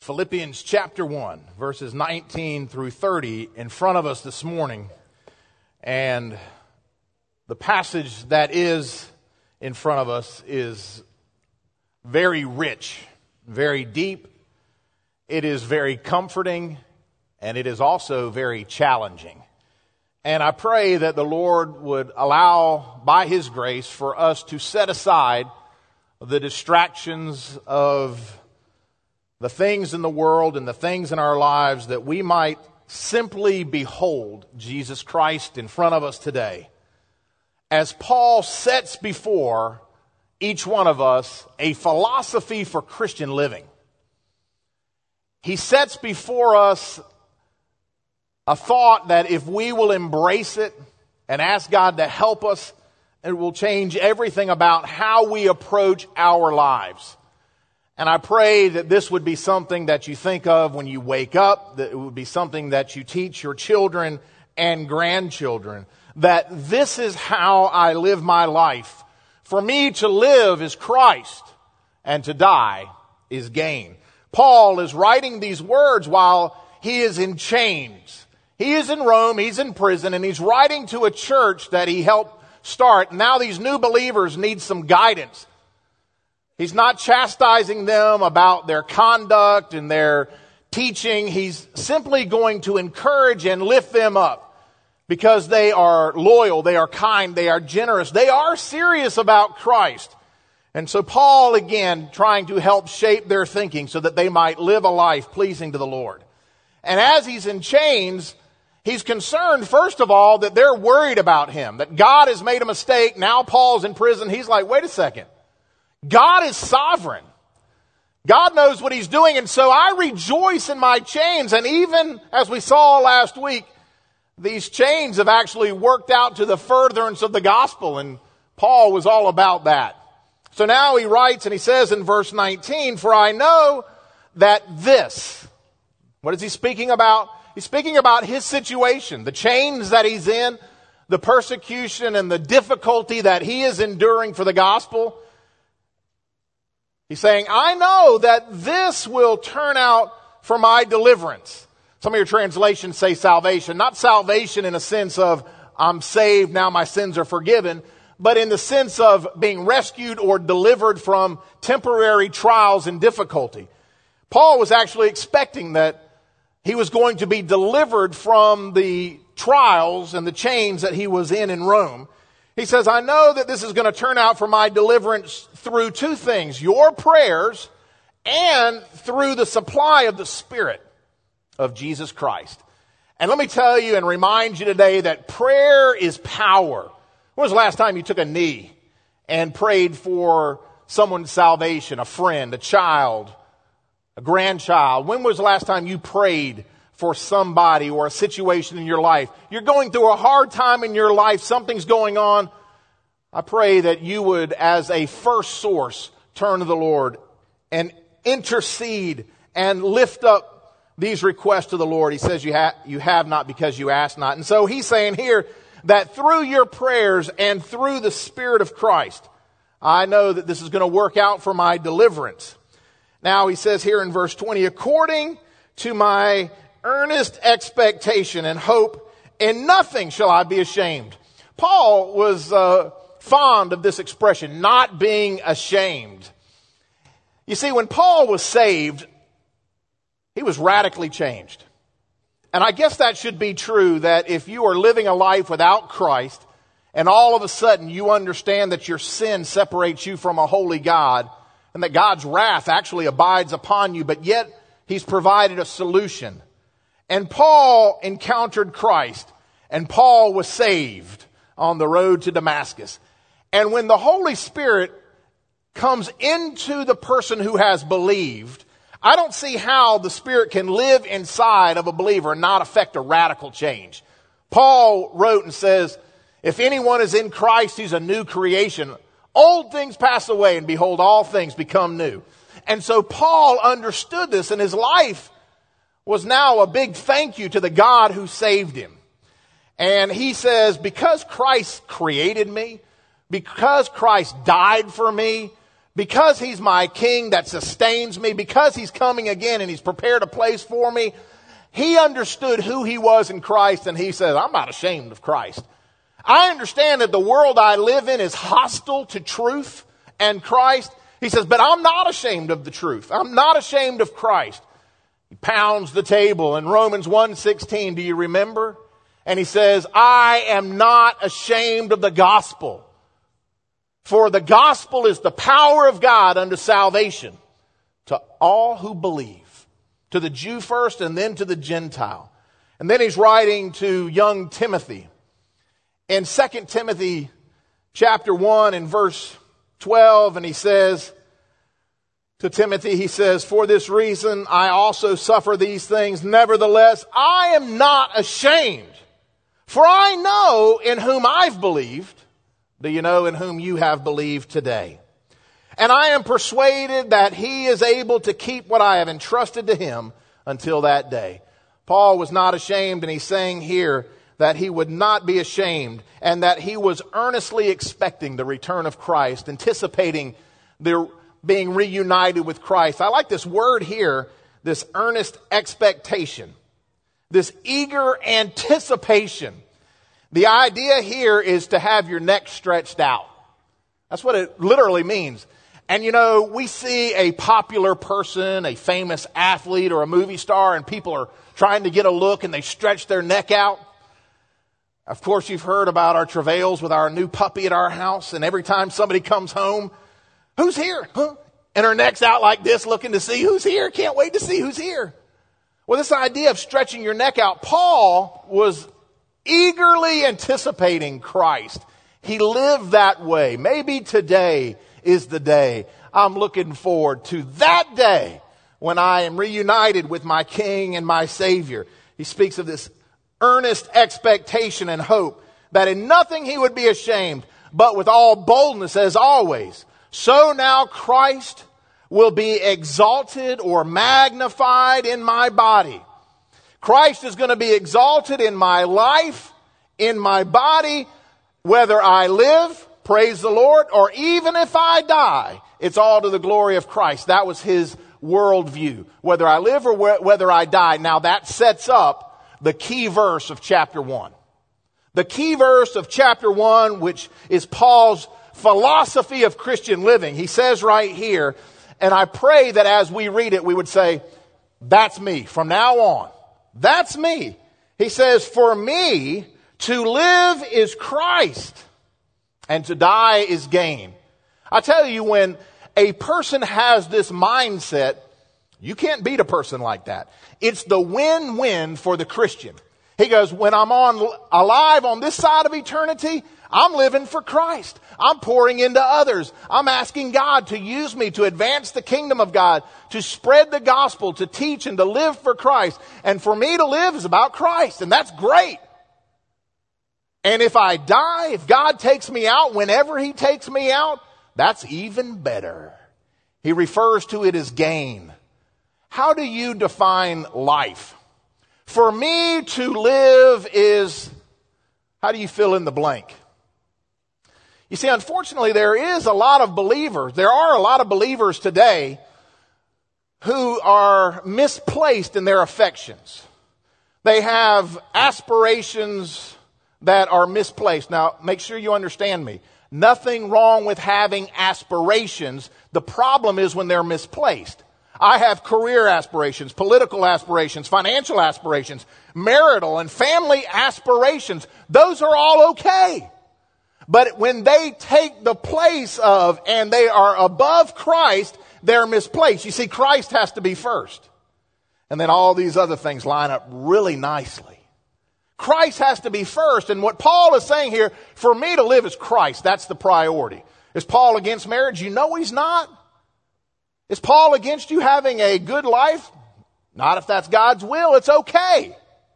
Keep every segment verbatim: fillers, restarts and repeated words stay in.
Philippians chapter one, verses nineteen through thirty in front of us this morning. And the passage that is in front of us is very rich, very deep. It is very comforting, and it is also very challenging. And I pray that the Lord would allow, by His grace, for us to set aside the distractions of the things in the world and the things in our lives, that we might simply behold Jesus Christ in front of us today, as Paul sets before each one of us a philosophy for Christian living. He sets before us a thought that if we will embrace it and ask God to help us, it will change everything about how we approach our lives. And I pray that this would be something that you think of when you wake up, that it would be something that you teach your children and grandchildren, that this is how I live my life. For me to live is Christ, and to die is gain. Paul is writing these words while he is in chains. He is in Rome, he's in prison, and he's writing to a church that he helped start. Now these new believers need some guidance. He's not chastising them about their conduct and their teaching. He's simply going to encourage and lift them up because they are loyal, they are kind, they are generous, they are serious about Christ. And so Paul, again, trying to help shape their thinking so that they might live a life pleasing to the Lord. And as he's in chains, he's concerned, first of all, that they're worried about him, that God has made a mistake. Now Paul's in prison. He's like, wait a second. God is sovereign. God knows what He's doing, and so I rejoice in my chains. And even as we saw last week, these chains have actually worked out to the furtherance of the gospel, and Paul was all about that. So now he writes and he says in verse nineteen, "For I know that this," what is he speaking about? He's speaking about his situation, the chains that he's in, the persecution and the difficulty that he is enduring for the gospel. He's saying, I know that this will turn out for my deliverance. Some of your translations say salvation. Not salvation in a sense of I'm saved, now my sins are forgiven, but in the sense of being rescued or delivered from temporary trials and difficulty. Paul was actually expecting that he was going to be delivered from the trials and the chains that he was in in Rome. He says, I know that this is going to turn out for my deliverance through two things, your prayers and through the supply of the Spirit of Jesus Christ. And let me tell you and remind you today that prayer is power. When was the last time you took a knee and prayed for someone's salvation, a friend, a child, a grandchild? When was the last time you prayed for somebody or a situation in your life? You're going through a hard time in your life, something's going on. I pray that you would, as a first source, turn to the Lord and intercede and lift up these requests to the Lord. He says you, ha- you have not because you ask not. And so he's saying here that through your prayers and through the Spirit of Christ, I know that this is going to work out for my deliverance. Now he says here in verse twenty, according to my earnest expectation and hope, in nothing shall I be ashamed. Paul was uh, fond of this expression, not being ashamed. You see, when Paul was saved, he was radically changed. And I guess that should be true, that if you are living a life without Christ, and all of a sudden you understand that your sin separates you from a holy God, and that God's wrath actually abides upon you, but yet He's provided a solution. And Paul encountered Christ, and Paul was saved on the road to Damascus. And when the Holy Spirit comes into the person who has believed, I don't see how the Spirit can live inside of a believer and not affect a radical change. Paul wrote and says, if anyone is in Christ, he's a new creation. Old things pass away, and behold, all things become new. And so Paul understood this, and his life was now a big thank you to the God who saved him. And he says, because Christ created me, because Christ died for me, because he's my king that sustains me, because he's coming again and he's prepared a place for me. He understood who he was in Christ, and he says, I'm not ashamed of Christ. I understand that the world I live in is hostile to truth and Christ. He says, but I'm not ashamed of the truth. I'm not ashamed of Christ. He pounds the table in Romans one sixteen. Do you remember? And he says, I am not ashamed of the gospel. For the gospel is the power of God unto salvation to all who believe. To the Jew first and then to the Gentile. And then he's writing to young Timothy. In Second Timothy chapter one and verse twelve, and he says to Timothy, he says, for this reason I also suffer these things. Nevertheless, I am not ashamed. For I know in whom I've believed. Do you know in whom you have believed today? And I am persuaded that he is able to keep what I have entrusted to him until that day. Paul was not ashamed, and he's saying here that he would not be ashamed and that he was earnestly expecting the return of Christ, anticipating their being reunited with Christ. I like this word here, this earnest expectation, this eager anticipation. The idea here is to have your neck stretched out. That's what it literally means. And you know, we see a popular person, a famous athlete or a movie star, and people are trying to get a look and they stretch their neck out. Of course, you've heard about our travails with our new puppy at our house, and every time somebody comes home, who's here? Huh? And her neck's out like this, looking to see who's here. Can't wait to see who's here. Well, this idea of stretching your neck out, Paul was eagerly anticipating Christ. He lived that way. Maybe today is the day. I'm looking forward to that day when I am reunited with my King and my Savior. He speaks of this earnest expectation and hope that in nothing he would be ashamed, but with all boldness as always. So now Christ will be exalted or magnified in my body. Christ is going to be exalted in my life, in my body, whether I live, praise the Lord, or even if I die, it's all to the glory of Christ. That was his worldview. Whether I live or whether I die. Now that sets up the key verse of chapter one. The key verse of chapter one, which is Paul's philosophy of Christian living. He says right here, and I pray that as we read it, we would say, that's me from now on. That's me. He says, for me to live is Christ and to die is gain. I tell you, when a person has this mindset, you can't beat a person like that. It's the win-win for the Christian. He goes, when I'm on alive on this side of eternity, I'm living for Christ. I'm pouring into others. I'm asking God to use me to advance the kingdom of God, to spread the gospel, to teach and to live for Christ. And for me to live is about Christ, and that's great. And if I die, if God takes me out, whenever he takes me out, that's even better. He refers to it as gain. How do you define life? For me to live is, how do you fill in the blank? You see, unfortunately, there is a lot of believers, there are a lot of believers today who are misplaced in their affections. They have aspirations that are misplaced. Now, make sure you understand me. Nothing wrong with having aspirations. The problem is when they're misplaced. I have career aspirations, political aspirations, financial aspirations, marital and family aspirations. Those are all okay. But when they take the place of and they are above Christ, they're misplaced. You see, Christ has to be first. And then all these other things line up really nicely. Christ has to be first. And what Paul is saying here, for me to live is Christ. That's the priority. Is Paul against marriage? You know he's not. Is Paul against you having a good life? Not if that's God's will. It's okay.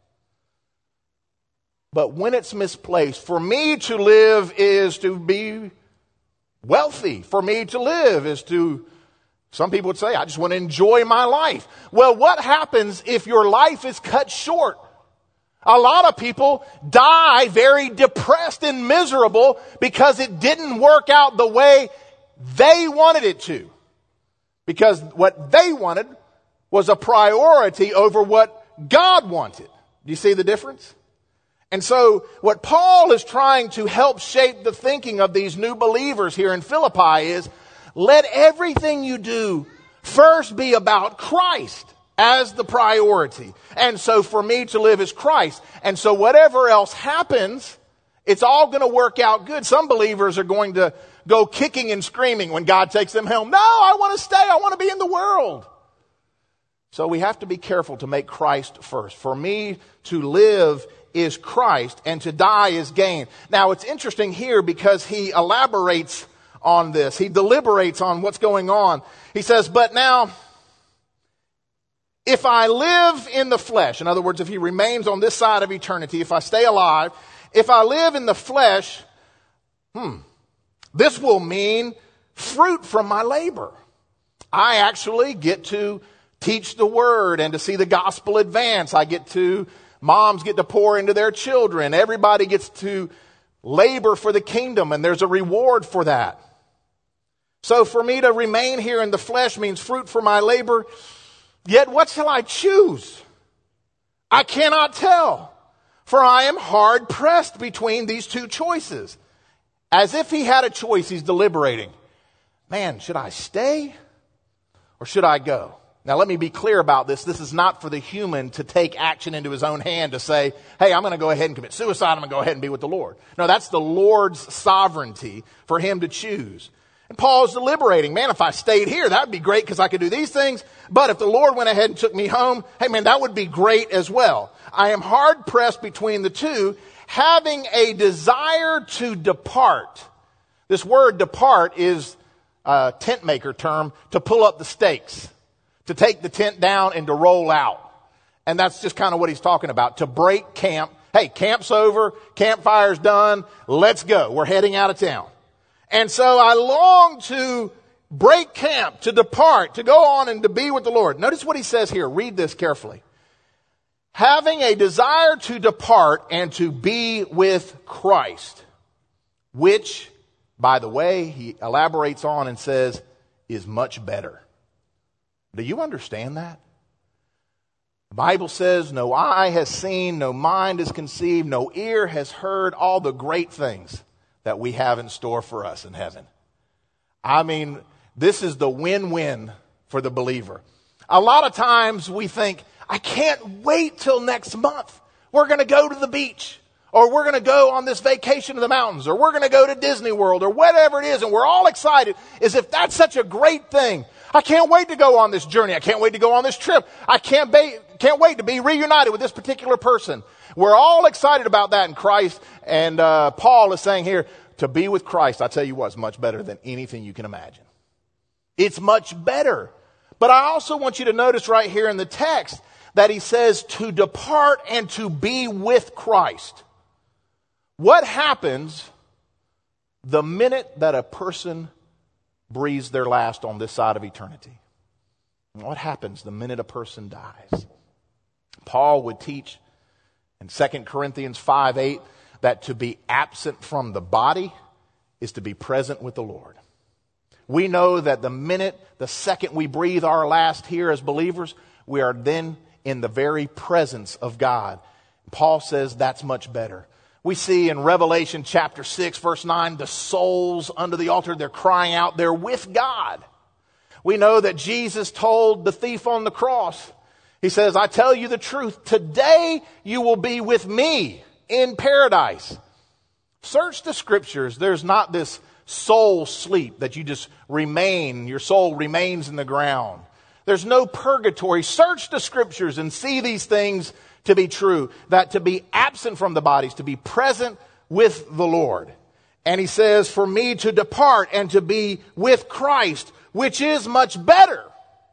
But when it's misplaced, for me to live is to be wealthy. For me to live is to, some people would say, I just want to enjoy my life. Well, what happens if your life is cut short? A lot of people die very depressed and miserable because it didn't work out the way they wanted it to. Because what they wanted was a priority over what God wanted. Do you see the difference? And so what Paul is trying to help shape the thinking of these new believers here in Philippi is, let everything you do first be about Christ as the priority. And so for me to live is Christ. And so whatever else happens, it's all going to work out good. Some believers are going to go kicking and screaming when God takes them home. No, I want to stay. I want to be in the world. So we have to be careful to make Christ first. For me to live is Christ, and to die is gain. Now it's interesting here because he elaborates on this. He deliberates on what's going on. He says, but now, if I live in the flesh, in other words, if he remains on this side of eternity, if I stay alive, if I live in the flesh, hmm, this will mean fruit from my labor. I actually get to teach the word and to see the gospel advance. I get to, moms get to pour into their children. Everybody gets to labor for the kingdom, and there's a reward for that. So for me to remain here in the flesh means fruit for my labor. Yet what shall I choose? I cannot tell, for I am hard pressed between these two choices. As if he had a choice, he's deliberating. Man, should I stay or should I go? Now let me be clear about this. This is not for the human to take action into his own hand to say, hey, I'm going to go ahead and commit suicide. I'm going to go ahead and be with the Lord. No, that's the Lord's sovereignty for him to choose. And Paul's deliberating. Man, if I stayed here, that would be great because I could do these things. But if the Lord went ahead and took me home, hey man, that would be great as well. I am hard pressed between the two, having a desire to depart. This word depart is a tent maker term to pull up the stakes, to take the tent down and to roll out. And that's just kind of what he's talking about, to break camp. Hey, camp's over, campfire's done, let's go. We're heading out of town. And so I long to break camp, to depart, to go on and to be with the Lord. Notice what he says here. Read this carefully. Having a desire to depart and to be with Christ, which, by the way, he elaborates on and says, is much better. Do you understand that? The Bible says, no eye has seen, no mind has conceived, no ear has heard all the great things that we have in store for us in heaven. I mean, this is the win-win for the believer. A lot of times we think, I can't wait till next month. We're going to go to the beach, or we're going to go on this vacation to the mountains, or we're going to go to Disney World, or whatever it is, and we're all excited as if that's such a great thing. I can't wait to go on this journey. I can't wait to go on this trip. I can't, ba- can't wait to be reunited with this particular person. We're all excited about that in Christ. And uh, Paul is saying here, to be with Christ, I tell you what, is much better than anything you can imagine. It's much better. But I also want you to notice right here in the text that he says to depart and to be with Christ. What happens the minute that a person breathes their last on this side of eternity? What happens the minute a person dies? Paul would teach in Second Corinthians five eight that to be absent from the body is to be present with the Lord. We know that the minute, the second we breathe our last here as believers, we are then in the very presence of God. Paul says that's much better. We see in Revelation chapter six, verse nine, the souls under the altar, they're crying out, they're with God. We know that Jesus told the thief on the cross, he says, I tell you the truth, today you will be with me in paradise. Search the scriptures. There's not this soul sleep that you just remain, your soul remains in the ground. There's no purgatory. Search the scriptures and see these things to be true, that to be absent from the bodies, to be present with the Lord. And he says, for me to depart and to be with Christ, which is much better.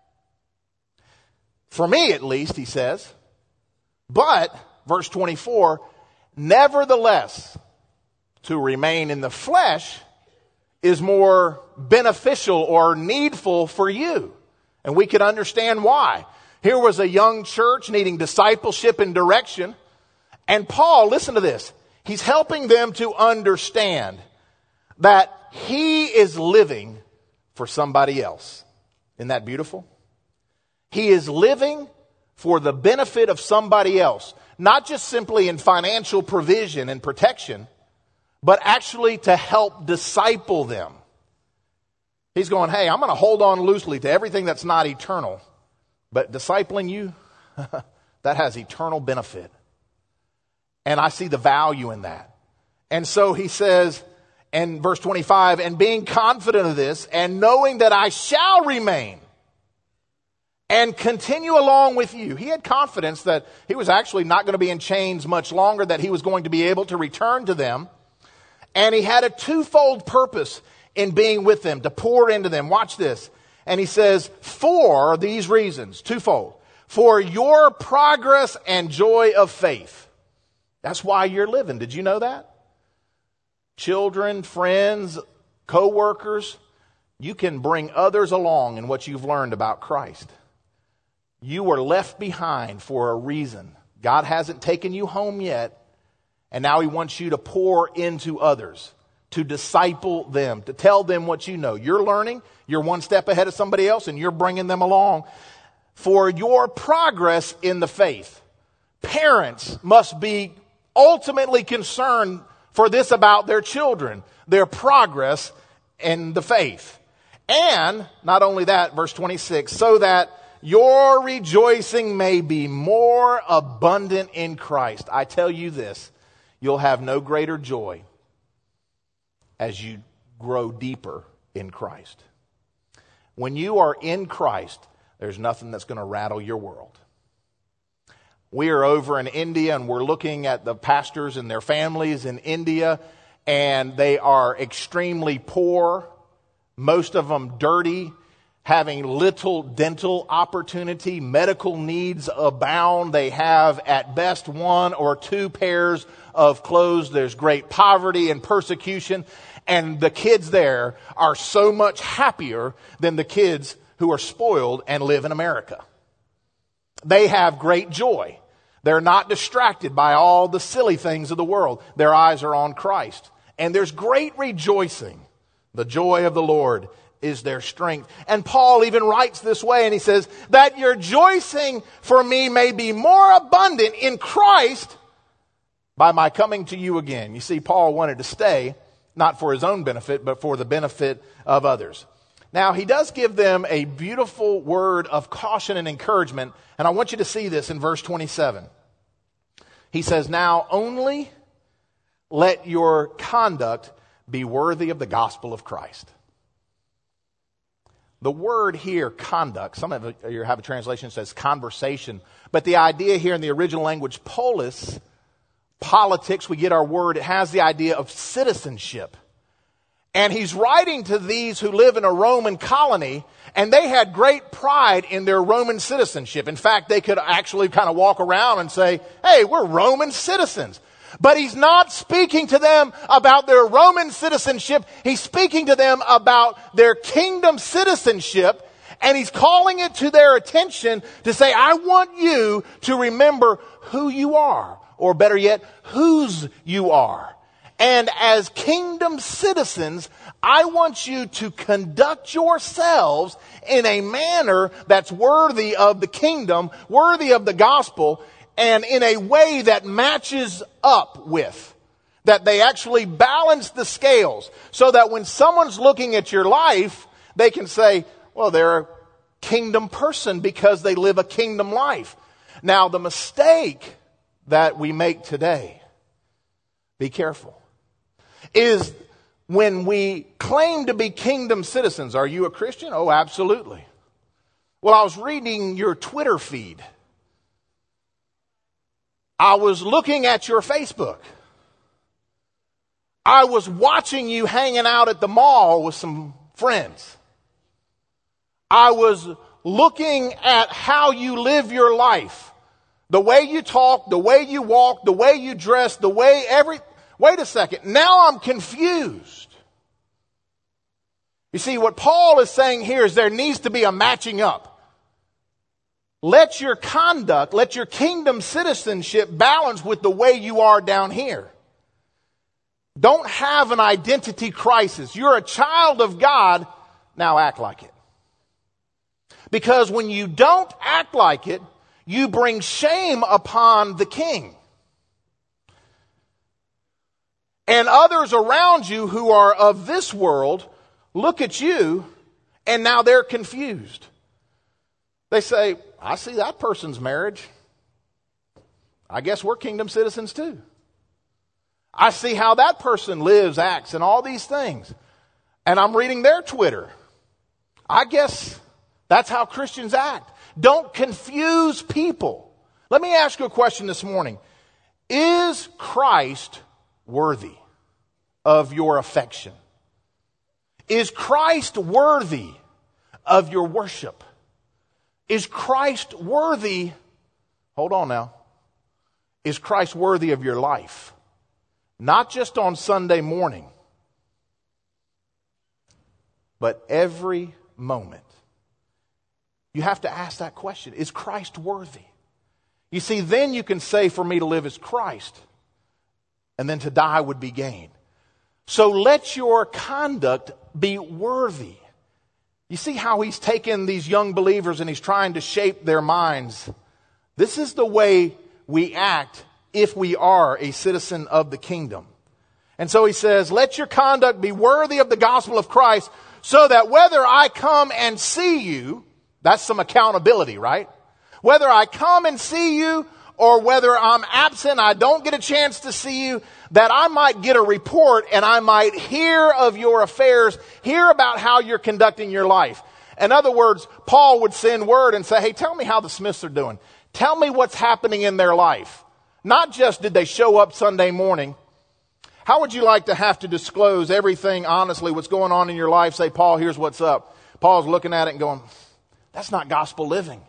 For me, at least, he says. But, verse twenty-four, nevertheless, to remain in the flesh is more beneficial or needful for you. And we could understand why. Here was a young church needing discipleship and direction. And Paul, listen to this. He's helping them to understand that he is living for somebody else. Isn't that beautiful? He is living for the benefit of somebody else, not just simply in financial provision and protection, but actually to help disciple them. He's going, hey, I'm going to hold on loosely to everything that's not eternal, but discipling you, that has eternal benefit. And I see the value in that. And so he says in verse twenty-five, and being confident of this, and knowing that I shall remain and continue along with you. He had confidence that he was actually not going to be in chains much longer, that he was going to be able to return to them. And he had a twofold purpose in being with them, to pour into them. Watch this. And he says, for these reasons, twofold. For your progress and joy of faith. That's why you're living. Did you know that? Children, friends, co-workers, you can bring others along in what you've learned about Christ. You were left behind for a reason. God hasn't taken you home yet. And now he wants you to pour into others, to disciple them, to tell them what you know. You're learning. You're one step ahead of somebody else, and you're bringing them along for your progress in the faith. Parents must be ultimately concerned for this about their children, their progress in the faith. And not only that, verse twenty-six, so that your rejoicing may be more abundant in Christ. I tell you this, you'll have no greater joy as you grow deeper in Christ. When you are in Christ, there's nothing that's going to rattle your world. We are over in India, and we're looking at the pastors and their families in India, and they are extremely poor, most of them dirty, having little dental opportunity, medical needs abound. They have at best one or two pairs of clothes. There's great poverty and persecution. And the kids there are so much happier than the kids who are spoiled and live in America. They have great joy. They're not distracted by all the silly things of the world. Their eyes are on Christ. And there's great rejoicing. The joy of the Lord is their strength. And Paul even writes this way, and he says, that your rejoicing for me may be more abundant in Christ by my coming to you again. You see, Paul wanted to stay, not for his own benefit, but for the benefit of others. Now, he does give them a beautiful word of caution and encouragement, and I want you to see this in verse twenty-seven. He says, now only let your conduct be worthy of the gospel of Christ. The word here, conduct, some of you have a translation that says conversation, but the idea here in the original language, polis, politics, we get our word, it has the idea of citizenship. And he's writing to these who live in a Roman colony, and they had great pride in their Roman citizenship. In fact, they could actually kind of walk around and say, hey, we're Roman citizens. But he's not speaking to them about their Roman citizenship. He's speaking to them about their kingdom citizenship. And he's calling it to their attention to say, I want you to remember who you are. Or better yet, whose you are. And as kingdom citizens, I want you to conduct yourselves in a manner that's worthy of the kingdom, worthy of the gospel, and in a way that matches up with, that they actually balance the scales, so that when someone's looking at your life, they can say, well, they're a kingdom person because they live a kingdom life. Now, the mistake that we make today, be careful, is when we claim to be kingdom citizens. Are you a Christian? Oh, absolutely. Well, I was reading your Twitter feed. I was looking at your Facebook. I was watching you hanging out at the mall with some friends. I was looking at how you live your life. The way you talk, the way you walk, the way you dress, the way every... Wait a second. Now I'm confused. You see, what Paul is saying here is there needs to be a matching up. Let your conduct, let your kingdom citizenship balance with the way you are down here. Don't have an identity crisis. You're a child of God. Now act like it. Because when you don't act like it, you bring shame upon the king. And others around you who are of this world look at you and now they're confused. They say, I see that person's marriage. I guess we're kingdom citizens too. I see how that person lives, acts, and all these things. And I'm reading their Twitter. I guess that's how Christians act. Don't confuse people. Let me ask you a question this morning. Is Christ worthy of your affection? Is Christ worthy of your worship? Is Christ worthy, hold on now, is Christ worthy of your life? Not just on Sunday morning, but every moment. You have to ask that question. Is Christ worthy? You see, then you can say, for me to live is Christ, and then to die would be gain. So let your conduct be worthy. You see how he's taken these young believers and he's trying to shape their minds. This is the way we act if we are a citizen of the kingdom. And so he says, let your conduct be worthy of the gospel of Christ, so that whether I come and see you, that's some accountability, right? Whether I come and see you or whether I'm absent, I don't get a chance to see you, that I might get a report and I might hear of your affairs, hear about how you're conducting your life. In other words, Paul would send word and say, hey, tell me how the Smiths are doing. Tell me what's happening in their life. Not just did they show up Sunday morning. How would you like to have to disclose everything honestly, what's going on in your life? Say, Paul, here's what's up. Paul's looking at it and going, that's not gospel living.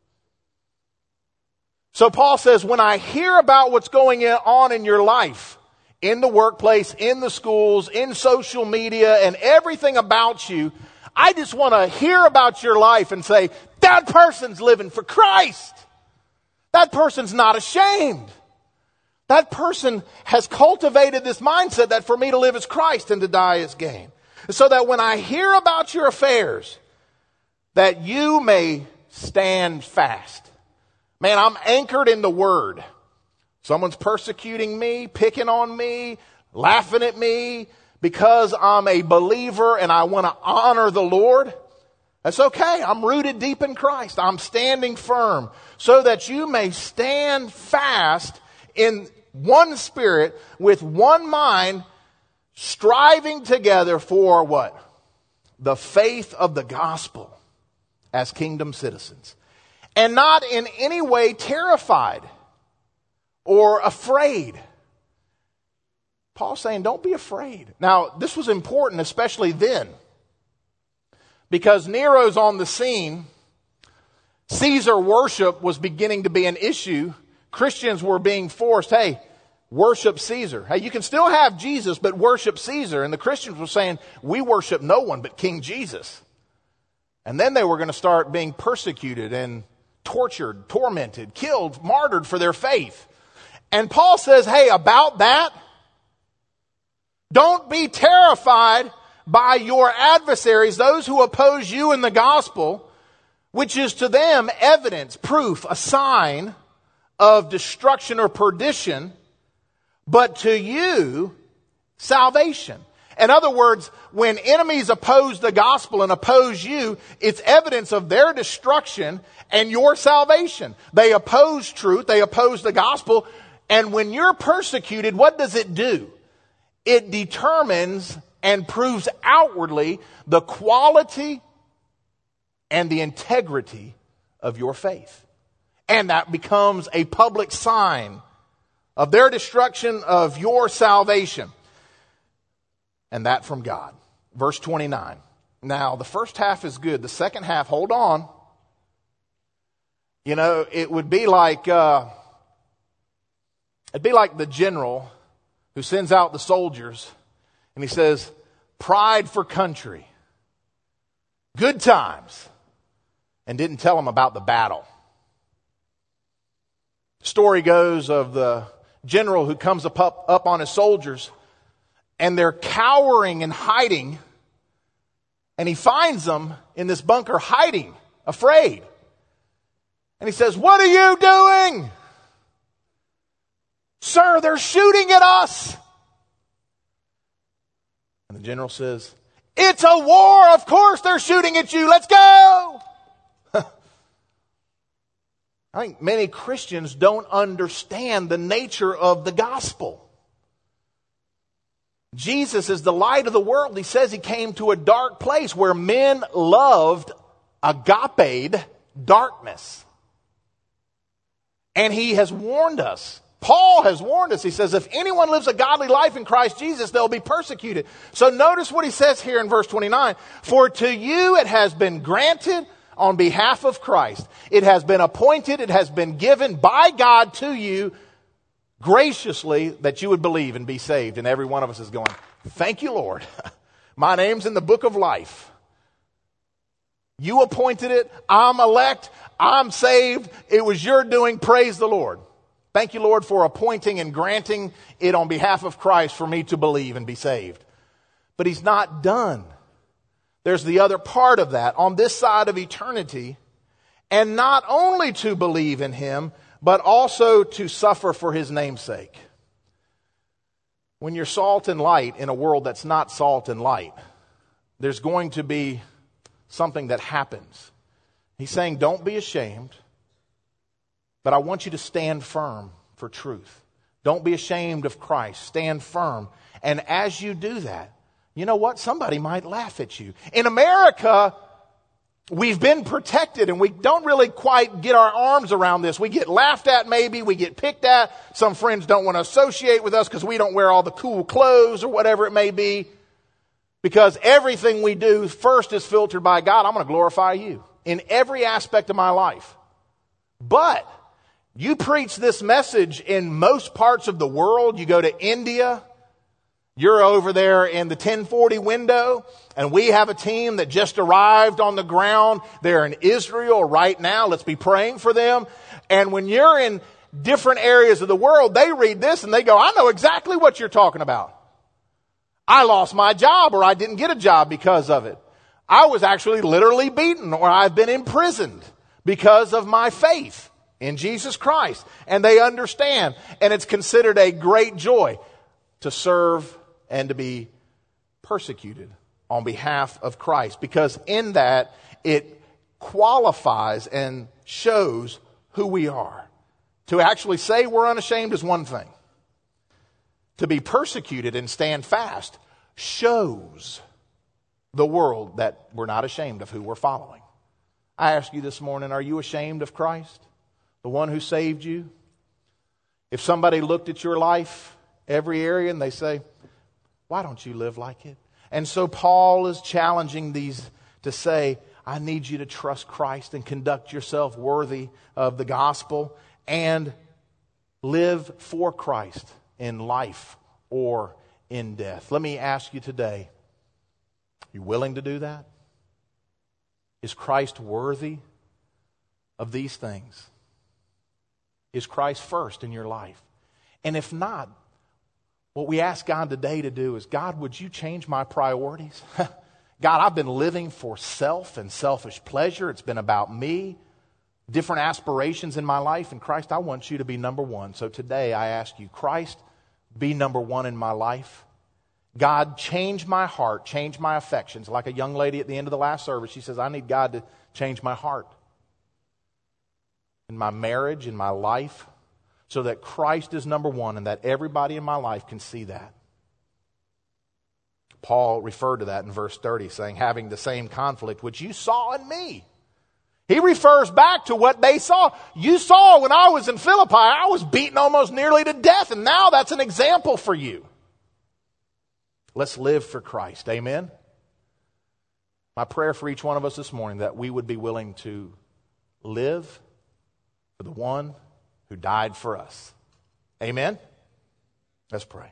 So Paul says, when I hear about what's going on in your life, in the workplace, in the schools, in social media, and everything about you, I just want to hear about your life and say, that person's living for Christ. That person's not ashamed. That person has cultivated this mindset that for me to live is Christ and to die is gain. So that when I hear about your affairs, that you may stand fast. Man, I'm anchored in the Word. Someone's persecuting me, picking on me, laughing at me because I'm a believer and I want to honor the Lord. That's okay. I'm rooted deep in Christ. I'm standing firm so that you may stand fast in one spirit with one mind, striving together for what? The faith of the gospel as kingdom citizens. And not in any way terrified or afraid. Paul's saying, don't be afraid. Now, this was important, especially then, because Nero's on the scene. Caesar worship was beginning to be an issue. Christians were being forced, hey, worship Caesar. Hey, you can still have Jesus, but worship Caesar. And the Christians were saying, we worship no one but King Jesus. And then they were going to start being persecuted and tortured, tormented, killed, martyred for their faith. And Paul says, hey, about that, don't be terrified by your adversaries, those who oppose you in the gospel, which is to them evidence, proof, a sign of destruction or perdition, but to you, salvation. In other words, when enemies oppose the gospel and oppose you, it's evidence of their destruction and your salvation. They oppose truth, they oppose the gospel, and when you're persecuted, what does it do? It determines and proves outwardly the quality and the integrity of your faith. And that becomes a public sign of their destruction, of your salvation. And that from God. Verse twenty-nine. Now, the first half is good. The second half, hold on. You know, it would be like, uh, it'd be like the general who sends out the soldiers and he says, pride for country, good times, and didn't tell them about the battle. Story goes of the general who comes up, up, up on his soldiers, and they're cowering and hiding And he finds them in this bunker hiding, afraid. And he says, "What are you doing?" "Sir, they're shooting at us." And the general says, "It's a war. Of course they're shooting at you. Let's go." I think many Christians don't understand the nature of the gospel. Jesus is the light of the world. He says he came to a dark place where men loved, agaped, darkness. And he has warned us. Paul has warned us. He says, if anyone lives a godly life in Christ Jesus, they'll be persecuted. So notice what he says here in verse twenty-nine. For to you it has been granted on behalf of Christ. It has been appointed, it has been given by God to you graciously that you would believe and be saved. And every one of us is going, thank you, Lord. My name's in the book of life. You appointed it. I'm elect. I'm saved. It was your doing. Praise the Lord. Thank you, Lord, for appointing and granting it on behalf of Christ for me to believe and be saved. But he's not done. There's the other part of that on this side of eternity. And not only to believe in him, but also to suffer for his name's sake. When you're salt and light in a world that's not salt and light, there's going to be something that happens. He's saying, don't be ashamed, but I want you to stand firm for truth. Don't be ashamed of Christ. Stand firm. And as you do that, you know what? Somebody might laugh at you. In America, we've been protected and we don't really quite get our arms around this. We get laughed at maybe, we get picked at. Some friends don't want to associate with us because we don't wear all the cool clothes or whatever it may be. Because everything we do first is filtered by God. I'm going to glorify you in every aspect of my life. But you preach this message in most parts of the world. You go to India, you're over there in the ten forty window, and we have a team that just arrived on the ground. They're in Israel right now. Let's be praying for them. And when you're in different areas of the world, they read this and they go, I know exactly what you're talking about. I lost my job or I didn't get a job because of it. I was actually literally beaten or I've been imprisoned because of my faith in Jesus Christ. And they understand. And it's considered a great joy to serve and to be persecuted on behalf of Christ. Because in that, it qualifies and shows who we are. To actually say we're unashamed is one thing. To be persecuted and stand fast shows the world that we're not ashamed of who we're following. I ask you this morning, are you ashamed of Christ? The one who saved you? If somebody looked at your life, every area, and they say, why don't you live like it? And so Paul is challenging these to say, I need you to trust Christ and conduct yourself worthy of the gospel and live for Christ in life or in death. Let me ask you today, are you willing to do that? Is Christ worthy of these things? Is Christ first in your life? And if not, what we ask God today to do is, God, would you change my priorities? God, I've been living for self and selfish pleasure. It's been about me, different aspirations in my life. And Christ, I want you to be number one. So today I ask you, Christ, be number one in my life. God, change my heart, change my affections. Like a young lady at the end of the last service, she says, I need God to change my heart in my marriage, in my life, so that Christ is number one and that everybody in my life can see that. Paul referred to that in verse thirty, saying, having the same conflict which you saw in me. He refers back to what they saw. You saw when I was in Philippi, I was beaten almost nearly to death, and now that's an example for you. Let's live for Christ. Amen? My prayer for each one of us this morning, that we would be willing to live for the one who died for us. Amen? Let's pray.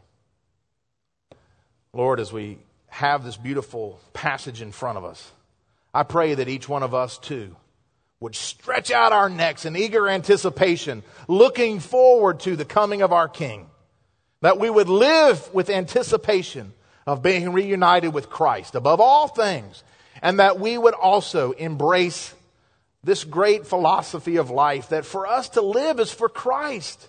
Lord, as we have this beautiful passage in front of us, I pray that each one of us too would stretch out our necks in eager anticipation, looking forward to the coming of our King. That we would live with anticipation of being reunited with Christ above all things. and that we would also embrace this great philosophy of life, that for us to live is for Christ.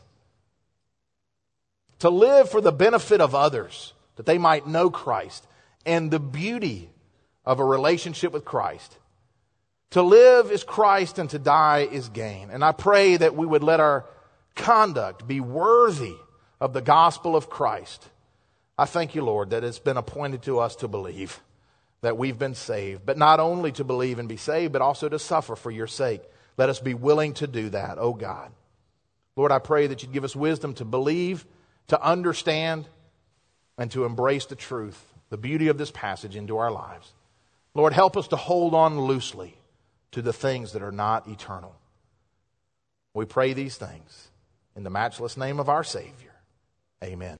To live for the benefit of others, that they might know Christ and the beauty of a relationship with Christ. To live is Christ and to die is gain. And I pray that we would let our conduct be worthy of the gospel of Christ. I thank you, Lord, that it's been appointed to us to believe that we've been saved, but not only to believe and be saved, but also to suffer for your sake. Let us be willing to do that, oh God. Lord, I pray that you'd give us wisdom to believe, to understand, and to embrace the truth, the beauty of this passage into our lives. Lord, help us to hold on loosely to the things that are not eternal. We pray these things in the matchless name of our Savior. Amen.